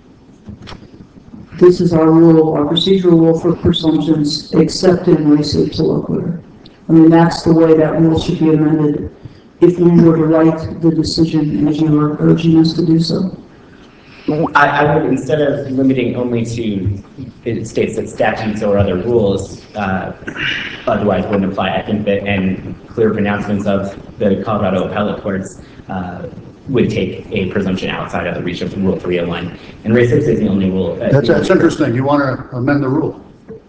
this is our rule, our procedural rule for presumptions, except in res ipsa loquitur. I mean, that's the way that rule should be amended if we were to write the decision as you are urging us to do so. I would, instead of limiting only to, it states that statutes or other rules otherwise wouldn't apply, I think that, and clear pronouncements of the Colorado appellate courts would take a presumption outside of the reach of Rule 301. And res ipsa is the only rule. That's interesting. You want to amend the rule?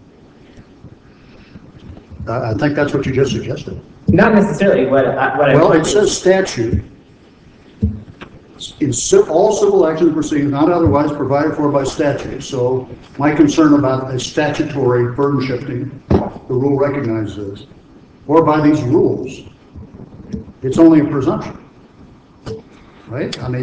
I think that's what you just suggested. Not necessarily. Well, it says statute. In all civil actions proceedings not otherwise provided for by statute. So my concern about a statutory burden shifting, the rule recognizes, or by these rules, it's only a presumption. Right? I mean,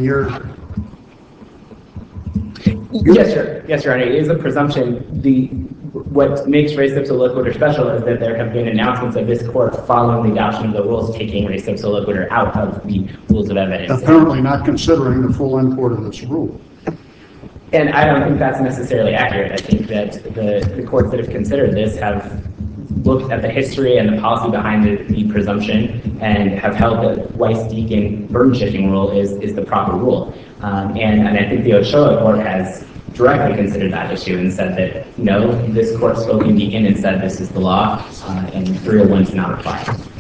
Yes, sir. Yes, Your Honor. It is a presumption. What makes res ipsa loquitur special is that there have been announcements of this court following the adoption of the rules taking res ipsa loquitur out of the rules of evidence. Apparently not considering the full import of this rule. And I don't think that's necessarily accurate. I think that the courts that have considered this have looked at the history and the policy behind the presumption and have held that Weiss-Deakin burden shifting rule is the proper rule. And I think the Ochoa court has directly considered that issue and said that, no, this court spoke in Deakin and said this is the law, and 301 does not apply.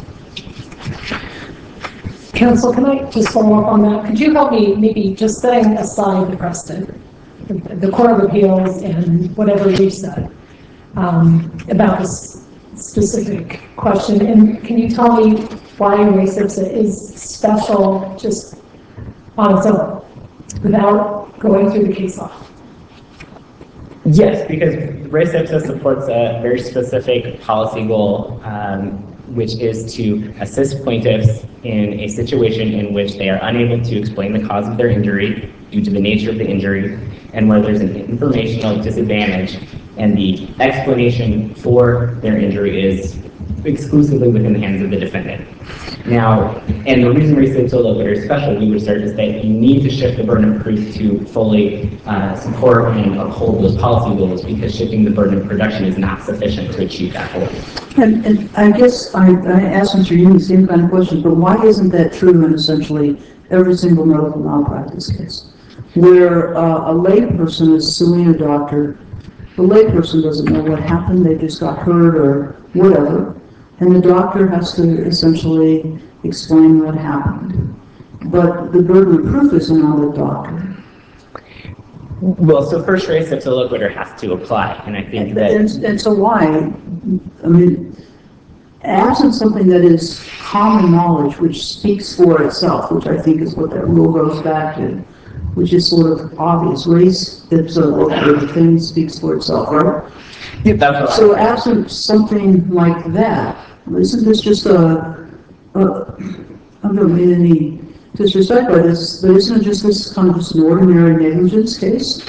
Counsel, can I just follow up on that? Could you help me, maybe just setting aside the precedent, the Court of Appeals and whatever we've said, about this specific question. And can you tell me why res ipsa is special just on its own without going through the case law? Yes, because res ipsa supports a very specific policy goal, which is to assist plaintiffs in a situation in which they are unable to explain the cause of their injury due to the nature of the injury, and where there's an informational disadvantage, and the explanation for their injury is exclusively within the hands of the defendant. Now, and the reason res ipsa loquitur is special, we would assert, is that you need to shift the burden of proof to fully support and uphold those policy goals, because shifting the burden of production is not sufficient to achieve that goal. And I guess I asked Mr. Young the same kind of question, but why isn't that true in essentially every single medical malpractice case? Where a layperson is suing a doctor, the layperson doesn't know what happened, they just got hurt or whatever, and the doctor has to essentially explain what happened. But the burden of proof isn't on the doctor. Well, so first res ipsa loquitur has to apply, and I think that... And so why? I mean, absent something that is common knowledge, which speaks for itself, which I think is what that rule goes back to, which is sort of obvious. Res ipsa loquitur, the thing speaks for itself, right? Yeah, that's what so absent something like that, isn't this just I don't mean any disrespect by this, but isn't it just this kind of just an ordinary negligence case?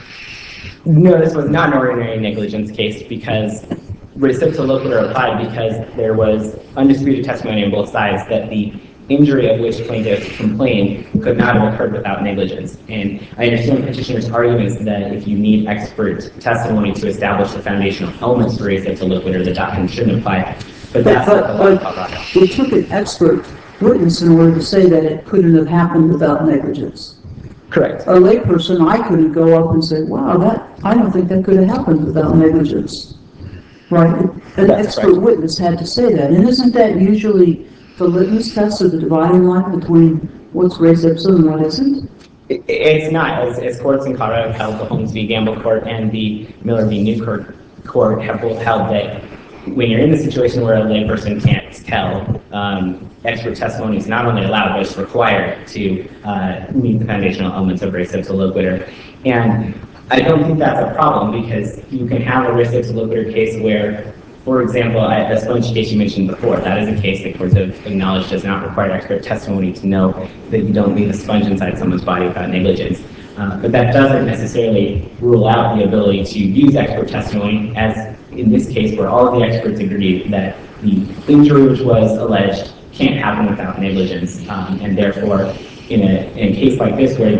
No, this was not an ordinary negligence case, because res ipsa loquitur applied because there was undisputed testimony on both sides that the injury of which plaintiffs complained could not have occurred without negligence. And I understand petitioner's arguments that if you need expert testimony to establish the foundational elements for res ipsa loquitur, the doctrine shouldn't apply. But that's not the law of Colorado. It took an expert witness in order to say that it couldn't have happened without negligence. Correct. A layperson, I couldn't go up and say, wow, I don't think that could have happened without negligence. Right? An expert witness had to say that. And isn't that usually the litmus test or the dividing line between what's res ipsa and what isn't? It's not. As courts in Colorado held, the Holmes v. Gamble court and the Miller v. Newkirk court have both held that when you're in the situation where a layperson can't tell, expert testimony is not only allowed, but it's required to meet the foundational elements of res ipsa loquitur. And I don't think that's a problem, because you can have a res ipsa loquitur case where, for example, the sponge case you mentioned before, that is a case that courts have acknowledged does not require expert testimony to know that you don't leave a sponge inside someone's body without negligence. But that doesn't necessarily rule out the ability to use expert testimony, as in this case where all of the experts agreed that the injury which was alleged can't happen without negligence, and therefore in a case like this where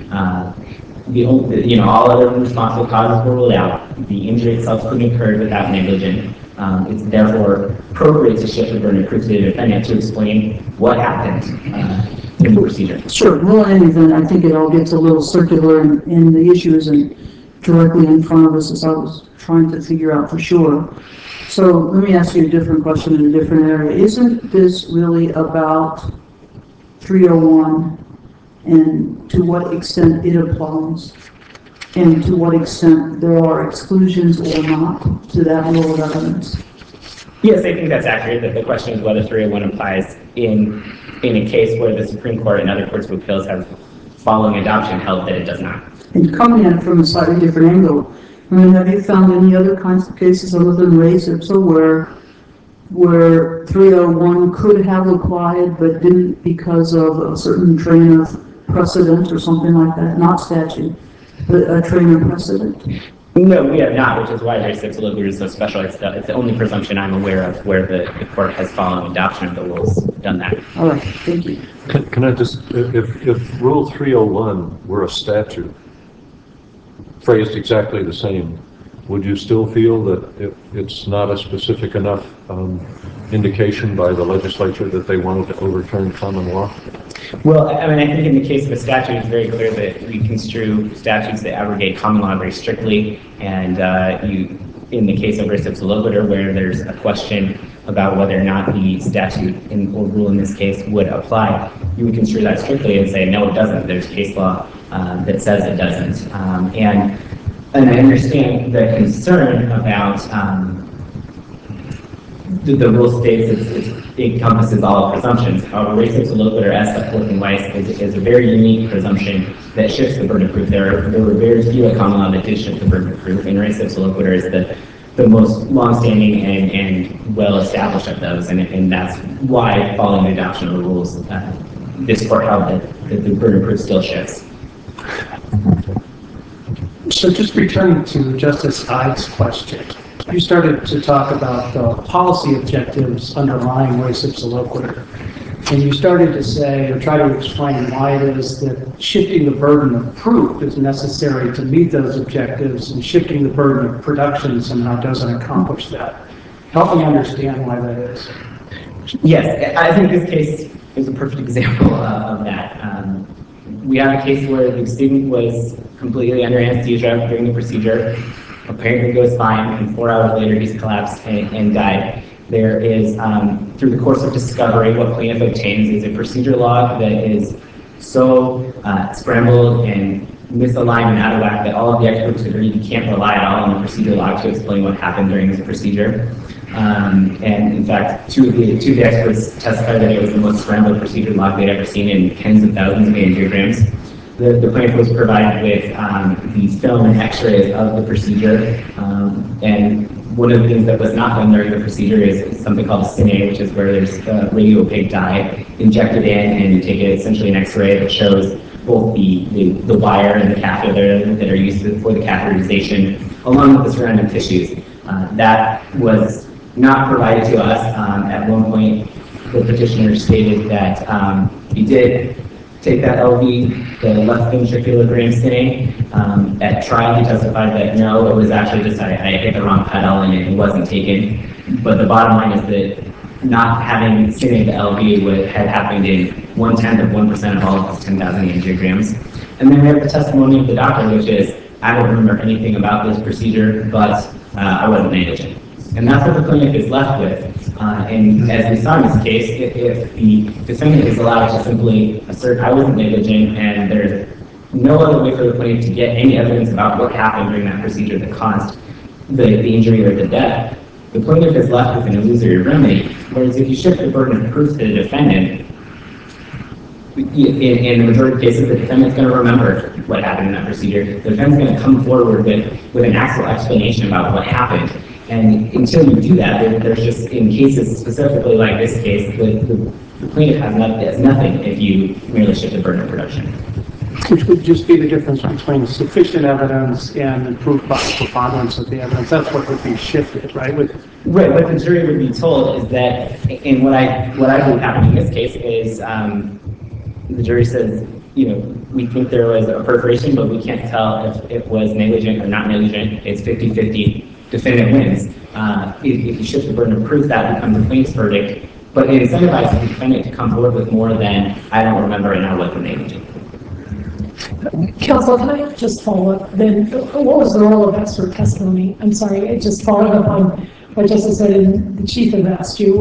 all other responsible causes were ruled out, the injury itself couldn't occur without negligence. It's therefore appropriate to shift the burden of proof to the defendant to explain what happened in the procedure. Sure. Well, and then I think it all gets a little circular, and the issue isn't directly in front of us, as I was trying to figure out for sure. So let me ask you a different question in a different area. Isn't this really about 301 and to what extent it applies, and to what extent there are exclusions or not to that rule of evidence? Yes, I think that's accurate, that the question is whether 301 applies in a case where the Supreme Court and other courts of appeals have, following adoption, held that it does not. And coming at it from a slightly different angle, I mean, have you found any other kinds of cases other than res ipsa where 301 could have applied but didn't because of a certain train of precedent or something like that? Not statute, but a train of precedent? No, we have not, which is why res ipsa loquitur is so special. It's the only presumption I'm aware of where the court has, following adoption of the rules, done that. All right, thank you. Can I just, if Rule 301 were a statute, phrased exactly the same, would you still feel that it's not a specific enough indication by the legislature that they wanted to overturn common law? Well, I mean, I think in the case of a statute, it's very clear that we construe statutes that abrogate common law very strictly, and in the case of res ipsa loquitur, where there's a question about whether or not the statute or rule in this case would apply, you would construe that strictly and say, no, it doesn't. There's case law that says it doesn't. And And I understand the concern about the rule states it encompasses all presumptions. However, res ipsa loquitur, as set forth in Weiss, is a very unique presumption that shifts the burden of proof. There were very few at common law that did shift the burden of proof, and res ipsa loquitur is the most longstanding and well-established of those, and that's why, following the adoption of the rules, this court held that the burden of proof still shifts. So just returning to Justice Hyde's question, you started to talk about the policy objectives underlying res ipsa loquitur. And you started to say, or try to explain why it is that shifting the burden of proof is necessary to meet those objectives, and shifting the burden of production somehow doesn't accomplish that. Help me understand why that is. Yes, I think this case is a perfect example of that. We have a case where the student was completely under anesthesia during the procedure, apparently goes fine, and 4 hours later he's collapsed and died. There is, through the course of discovery, what plaintiff obtains is a procedure log that is so scrambled and misaligned and out of whack that all of the experts agree you can't rely at all on the procedure log to explain what happened during this procedure. And in fact, two of the experts testified that it was the most scrambled procedure log they'd ever seen in tens of thousands of angiograms. The plaintiff was provided with these film and x-rays of the procedure, and one of the things that was not done during the procedure is something called a cine, which is where there's a radiopaque dye injected in, and you take essentially an x-ray that shows both the wire and the catheter that are used for the catheterization, along with the surrounding tissues. That was not provided to us. At one point, the petitioner stated that he did take that LV, the left ventricular cine. At trial, he testified that no, it was actually just I hit the wrong pedal and it wasn't taken. But the bottom line is that not having cine the LV had happened in 0.1% of all of his 10,000 angiograms. And then we have the testimony of the doctor, which is, I don't remember anything about this procedure, but I wasn't negligent. And that's what the plaintiff is left with. And as we saw in this case, if the defendant is allowed to simply assert I wasn't negligent and there's no other way for the plaintiff to get any evidence about what happened during that procedure that caused the injury or the death, the plaintiff is left with an illusory remedy. Whereas if you shift the burden of proof to the defendant, in the majority of cases, the defendant's going to remember what happened in that procedure. The defendant's going to come forward with an actual explanation about what happened. And until you do that, there's just, in cases specifically like this case, the plaintiff has nothing if you merely shift the burden of production. Which would just be the difference between sufficient evidence and the proof by preponderance of the evidence. That's what would be shifted, right? Right. What the jury would be told is that, and what I believe happened in this case is the jury says, we think there was a perforation, but we can't tell if it was negligent or not negligent. It's 50-50. Defendant wins. If you shift the burden of proof, that becomes a plaintiff's verdict. But it incentivizes the defendant to come forward with more than I don't remember and I wasn't negligent. Counsel, can I just follow up? Then, what was the role of expert testimony? I'm sorry, I just followed up on what Justice said, and the chief had asked you.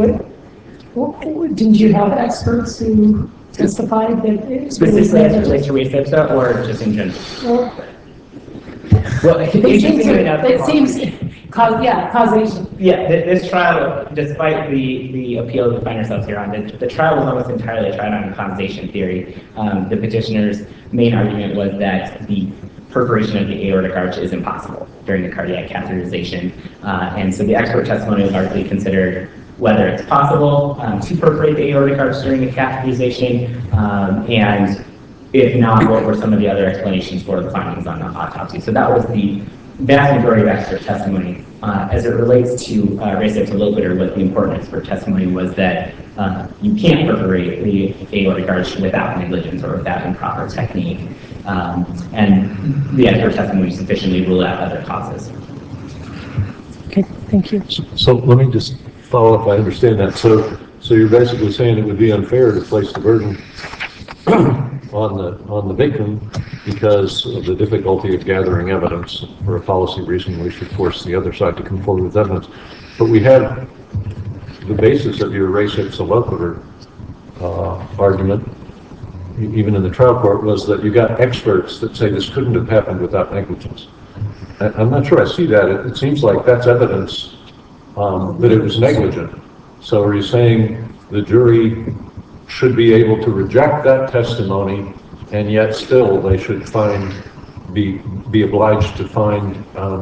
Didn't you have experts who testified that it was specifically as it relates to res ipsa or just in general? Well, it seems causation. Yeah, this trial, despite the appeal that we find ourselves here on, the trial was almost entirely a trial on causation theory. The petitioner's main argument was that the perforation of the aortic arch is impossible during the cardiac catheterization. And so the expert testimony largely considered whether it's possible to perforate the aortic arch during the catheterization, and if not, what were some of the other explanations for the findings on the autopsy. So that was the vast majority of expert testimony. As it relates to res ipsa loquitur, what the important expert testimony was that you can't perforate the aortic arch without negligence or without improper technique. And the expert testimony sufficiently ruled out other causes. Okay, thank you. So let me just follow up. I understand that. So you're basically saying it would be unfair to place the burden on the victim because of the difficulty of gathering evidence. For a policy reason, we should force the other side to come forward with evidence. But we have the basis of your res ipsa loquitur argument, even in the trial court, was that you got experts that say this couldn't have happened without negligence. I'm not sure I see that. It seems like that's evidence that it was negligent. So are you saying the jury should be able to reject that testimony, and yet still they should be obliged to find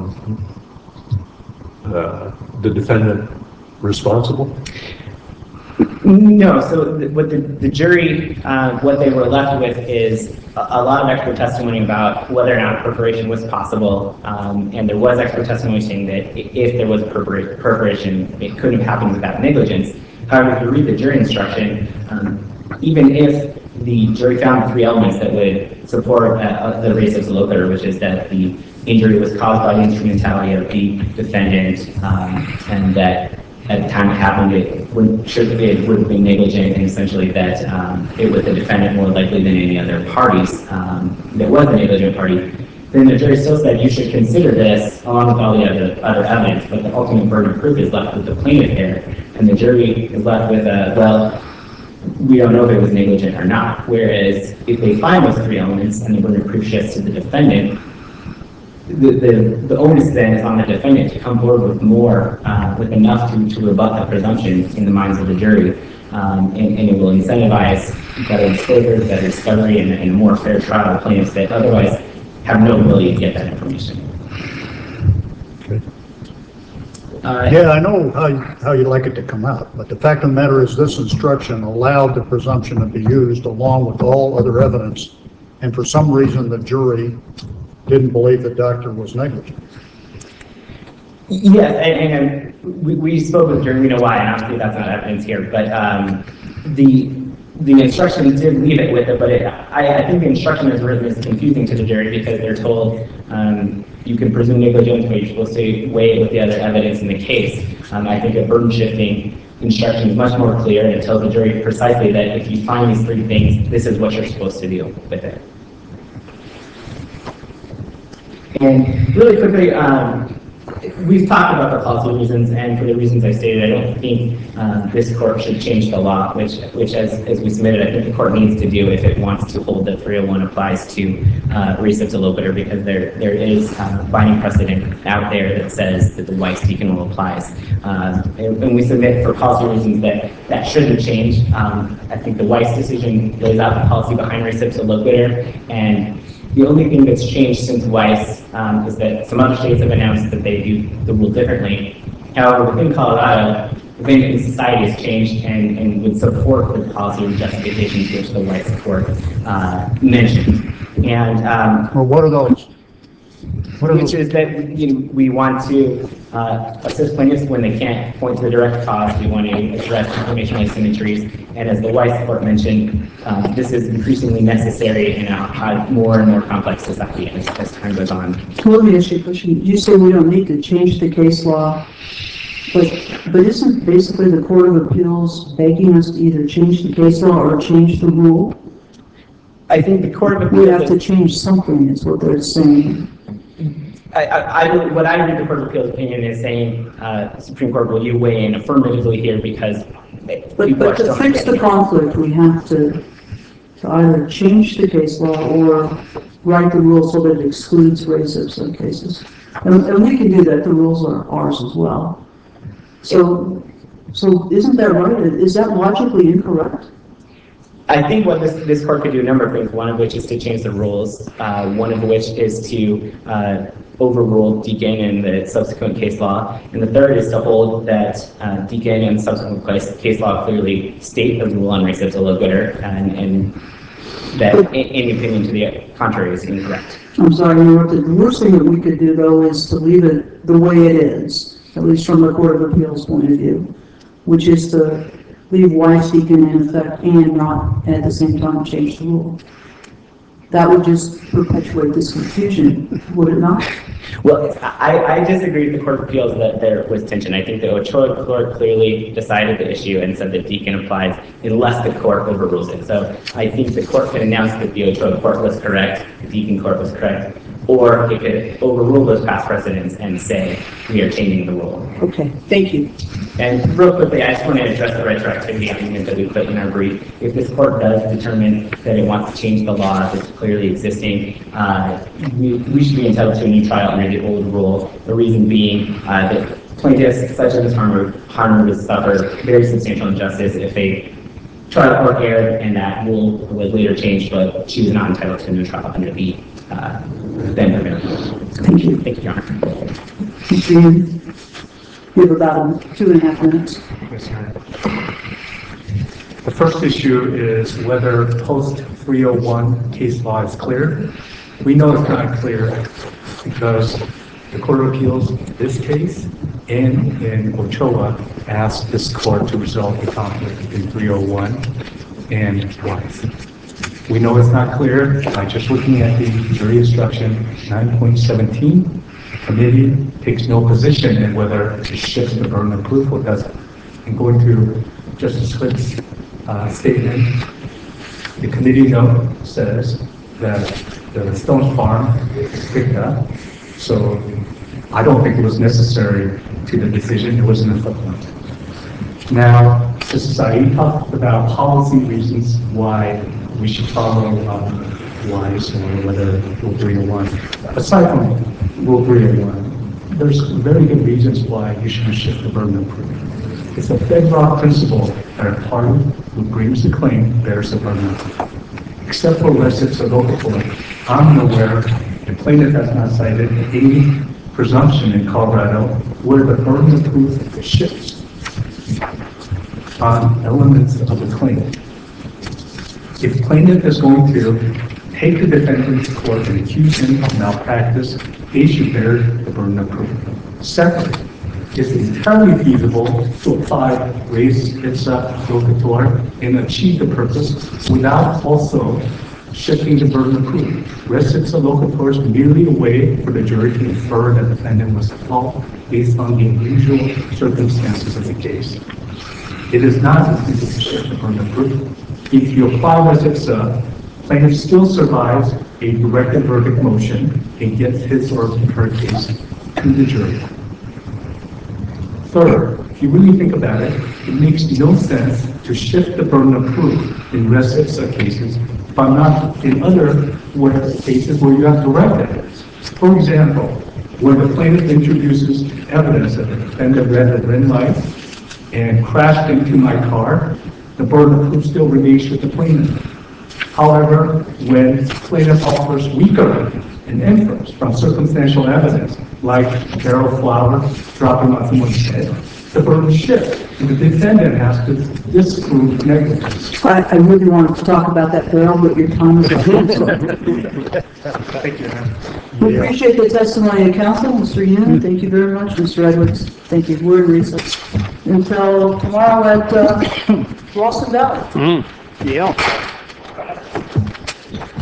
the defendant responsible? No, so what the jury, what they were left with is a lot of expert testimony about whether or not perforation was possible, and there was expert testimony saying that if there was perforation, it couldn't have happened without negligence. However, if you read the jury instruction, even if the jury found the three elements that would support the res ipsa loquitur, which is that the injury was caused by the instrumentality of the defendant, and that at the time it happened, it would have been negligent, and essentially that it was the defendant more likely than any other parties that was the negligent party, then the jury still said you should consider this along with all the other evidence, but the ultimate burden of proof is left with the plaintiff here, and the jury is left with well, we don't know if it was negligent or not. Whereas if they find those three elements and the burden of proof shifts to the defendant, the onus then is on the defendant to come forward with more, with enough to rebut the presumption in the minds of the jury, and it will incentivize better disclosure, better discovery, and a more fair trial of plaintiffs that otherwise have no ability to get that information. Okay. Yeah, I know how you like it to come out, but the fact of the matter is this instruction allowed the presumption to be used along with all other evidence, and for some reason the jury didn't believe the doctor was negligent. Yes, and we spoke with the jury, we know why, and obviously that's not evidence here, but the instruction did leave it with it, but I think the instruction as written is confusing to the jury because they're told you can presume negligence, but you're supposed to weigh it with the other evidence in the case. I think a burden shifting instruction is much more clear, and it tells the jury precisely that if you find these three things, this is what you're supposed to do with it. And really quickly, we've talked about the policy reasons, and for the reasons I stated, I don't think this court should change the law, which as we submitted, I think the court needs to do if it wants to hold that 301 applies to res ipsa loquitur, because there is binding precedent out there that says that the Weiss-Deacon rule applies. And we submit for policy reasons that shouldn't change. I think the Weiss decision lays out the policy behind res ipsa loquitur, and the only thing that's changed since Weiss is that some other states have announced that they do the rule differently. However, within Colorado, the banking society has changed and would support the policy and justifications which the Weiss court mentioned. And Well, what are those? which is that we want to assist plaintiffs when they can't point to a direct cause. We want to address information asymmetries. And as the Weiss court mentioned, this is increasingly necessary in a more and more complex society as time goes on. Let me ask you a question. You say we don't need to change the case law, but isn't basically the Court of Appeals begging us to either change the case law or change the rule? I think the Court of Appeals... We have to change something, is what they're saying. What I read the Court of Appeals opinion is saying, Supreme Court, will you weigh in affirmatively here because But to fix the conflict, we have to either change the case law or write the rule so that it excludes res ipsa cases. And we can do that, the rules are ours as well. So isn't that right? Is that logically incorrect? I think what this court could do a number of things, one of which is to change the rules, one of which is to overrule Deacon and the subsequent case law, and the third is to hold that Deacon and subsequent case law clearly state the rule on res ipsa loquitur, and that any opinion to the contrary is incorrect. I'm sorry to interrupt. The worst thing that we could do, though, is to leave it the way it is, at least from the Court of Appeals point of view, which is to leave Weiss-Deacon in effect and not at the same time change the rule. That would just perpetuate this confusion, would it not? Well, I disagree with the Court of Appeals that there was tension. I think the Ochoa court clearly decided the issue and said that Deacon applies unless the court overrules it. So I think the court could announce that the Ochoa court was correct, the Deacon court was correct, or it could overrule those past precedents and say we are changing the rule. Okay, thank you. And real quickly, I just want to address the retroactivity argument that we put in our brief. If this court does determine that it wants to change the law that's clearly existing, we should be entitled to a new trial under the old rule. The reason being that plaintiffs such as Harner would suffer very substantial injustice if a trial court erred and that rule was later changed, but she was not entitled to a new trial under the then prevailing rule. Thank you. Thank you, Your Honor. Mr. Young, you have about 2.5 minutes. Yes, Your Honor. The first issue is whether post-301 case law is clear. We know it's not clear because the Court of Appeals, in this case, and in Ochoa, asked this court to resolve the conflict between 301 and Wise. We know it's not clear by just looking at the jury instruction 9.17. Committee takes no position in whether it shifts the burden of proof or doesn't. And going to Justice Hood's statement, the committee note says that the Stone Farm is picked up, so I don't think it was necessary to the decision. It was in the footnote. Now, Justice Saeed talked about policy reasons why we should follow Wise or whether Rule 301. Aside from Rule 301, there's very good reasons why you shouldn't shift the burden of proof. It's a bedrock principle that a party who brings the claim bears the burden of proof. Except for res ipsa loquitur, I'm aware the plaintiff has not cited any presumption in Colorado where the burden of proof shifts on elements of the claim. If the plaintiff is going to take the defendant to court and accuse him of malpractice, they should bear the burden of proof. Second, it's entirely feasible to apply res ipsa loquitur and achieve the purpose without also shifting the burden of proof. Res ipsa loquitur is merely a way for the jury to infer that the defendant was at fault based on the unusual circumstances of the case. It is not intended to shift the burden of proof. If you apply res ipsa, plaintiff still survives a directed verdict motion and gets his or her case to the jury. Third, if you really think about it, it makes no sense to shift the burden of proof in res ipsa cases, but not in other cases where you have direct evidence. For example, when the plaintiff introduces evidence that the defendant read the red light and crashed into my car, the burden of proof still remains with the plaintiff. However, when the plaintiff offers weaker an inference from circumstantial evidence, like barrel flour dropping on someone's head, the burden shifts, and the defendant has to disprove negligence. I really wanted to talk about that barrel, but your time is up. Thank you, ma'am. We appreciate the testimony of counsel. Mr. Yoon, thank you very much. Mr. Edwards, thank you. We're in recess until tomorrow at Rawson Valley. Yeah.